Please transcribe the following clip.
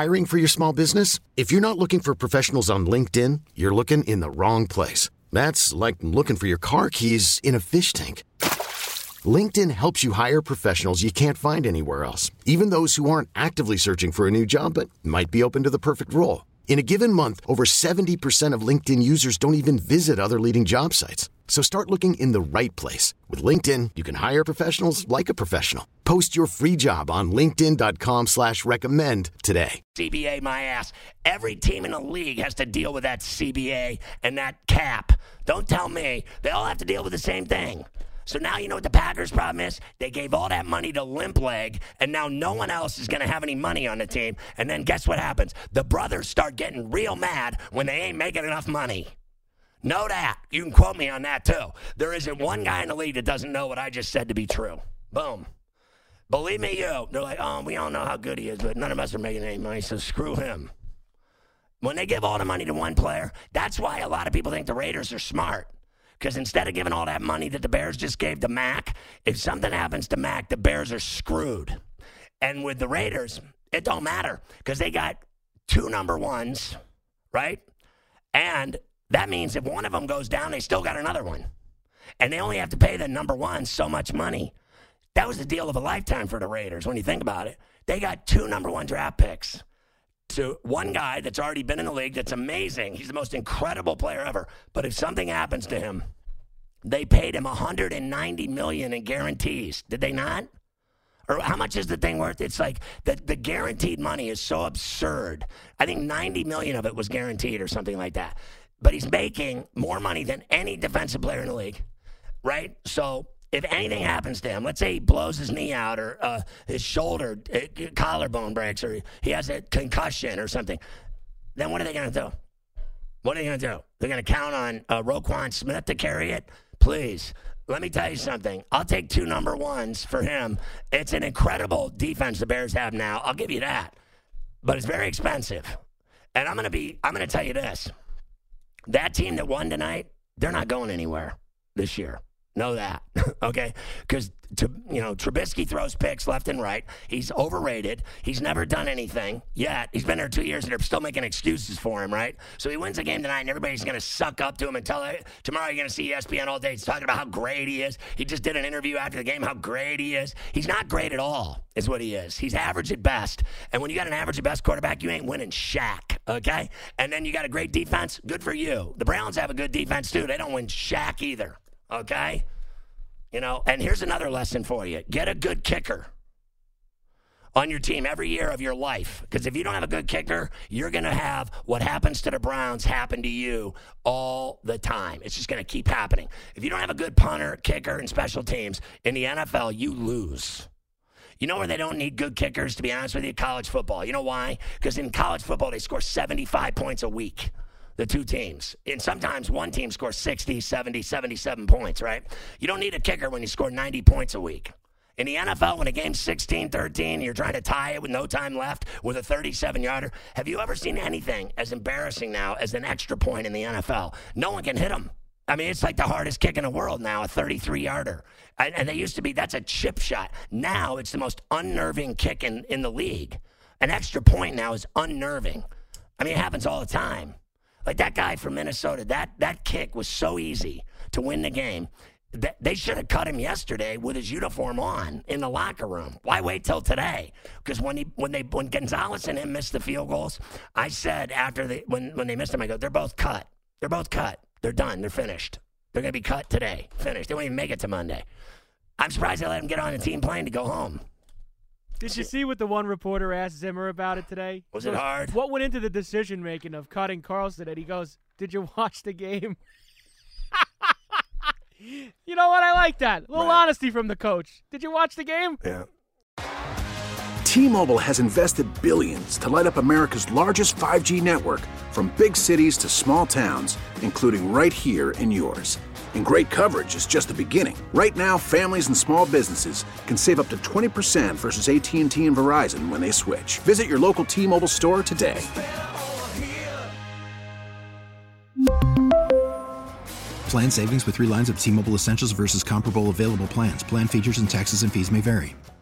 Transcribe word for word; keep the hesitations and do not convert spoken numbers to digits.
Hiring for your small business? If you're not looking for professionals on LinkedIn, you're looking in the wrong place. That's like looking for your car keys in a fish tank. LinkedIn helps you hire professionals you can't find anywhere else, even those who aren't actively searching for a new job but might be open to the perfect role. In a given month, over seventy percent of LinkedIn users don't even visit other leading job sites. So start looking in the right place. With LinkedIn, you can hire professionals like a professional. Post your free job on linkedin.com slash recommend today. C B A my ass. Every team in the league has to deal with that C B A and that cap. Don't tell me. They all have to deal with the same thing. So now you know what the Packers' problem is? They gave all that money to Limp Leg, and now no one else is going to have any money on the team. And then guess what happens? The brothers start getting real mad when they ain't making enough money. Know that. You can quote me on that, too. There isn't one guy in the league that doesn't know what I just said to be true. Boom. Believe me, you. They're like, oh, we all know how good he is, but none of us are making any money, so screw him. When they give all the money to one player, that's why a lot of people think the Raiders are smart. Because instead of giving all that money that the Bears just gave to Mac, if something happens to Mac, the Bears are screwed. And with the Raiders, it don't matter because they got two number ones, right? And that means if one of them goes down, they still got another one. And they only have to pay the number one so much money. That was the deal of a lifetime for the Raiders when you think about it. They got two number one draft picks. To one guy that's already been in the league that's amazing. He's the most incredible player ever. But if something happens to him, they paid him one hundred ninety million dollars in guarantees. Did they not? Or how much is the thing worth? It's like the, the guaranteed money is so absurd. I think ninety million dollars of it was guaranteed or something like that. But he's making more money than any defensive player in the league, right? So if anything happens to him, let's say he blows his knee out or uh, his shoulder, uh, collarbone breaks, or he has a concussion or something, then what are they going to do? What are they going to do? They're going to count on uh, Roquan Smith to carry it? Please. Let me tell you something. I'll take two number ones for him. It's an incredible defense the Bears have now. I'll give you that. But it's very expensive. And I'm going to be, I'm going to tell you this. That team that won tonight, they're not going anywhere this year. Know that, okay? Because, you know, Trubisky throws picks left and right. He's overrated. He's never done anything yet. He's been there two years, and they're still making excuses for him, right? So he wins a game tonight, and everybody's going to suck up to him and tell him, tomorrow you're going to see E S P N all day. He's talking about how great he is. He just did an interview after the game, how great he is. He's not great at all, is what he is. He's average at best. And when you got an average at best quarterback, you ain't winning shack, okay? And then you got a great defense, good for you. The Browns have a good defense, too. They don't win shack either. Okay? You know, and here's another lesson for you. Get a good kicker on your team every year of your life. Because if you don't have a good kicker, you're going to have what happens to the Browns happen to you all the time. It's just going to keep happening. If you don't have a good punter, kicker, and special teams in the N F L, you lose. You know where they don't need good kickers, to be honest with you? College football. You know why? Because in college football, they score seventy-five points a week. The two teams. And sometimes one team scores sixty, seventy, seventy-seven points, right? You don't need a kicker when you score ninety points a week. In the N F L, when a game's sixteen thirteen, you're trying to tie it with no time left with a thirty-seven-yarder. Have you ever seen anything as embarrassing now as an extra point in the N F L? No one can hit them. I mean, it's like the hardest kick in the world now, a thirty-three-yarder. And, and they used to be, that's a chip shot. Now it's the most unnerving kick in, in the league. An extra point now is unnerving. I mean, it happens all the time. Like that guy from Minnesota, that that kick was so easy to win the game. They should have cut him yesterday with his uniform on in the locker room. Why wait till today? Because when he when they when Gonzalez and him missed the field goals, I said after they when when they missed them, I go, they're both cut. They're both cut. They're done. They're finished. They're gonna be cut today. Finished. They won't even make it to Monday. I'm surprised they let him get on a team plane to go home. Did you see what the one reporter asked Zimmer about it today? Was it hard? What went into the decision-making of cutting Carlson? And he goes, did you watch the game? You know what? I like that. A little right. Honesty from the coach. Did you watch the game? Yeah. T-Mobile has invested billions to light up America's largest five G network, from big cities to small towns, including right here in yours. And great coverage is just the beginning. Right now, families and small businesses can save up to twenty percent versus A T and T and Verizon when they switch. Visit your local T-Mobile store today. Plan savings with three lines of T-Mobile Essentials versus comparable available plans. Plan features and taxes and fees may vary.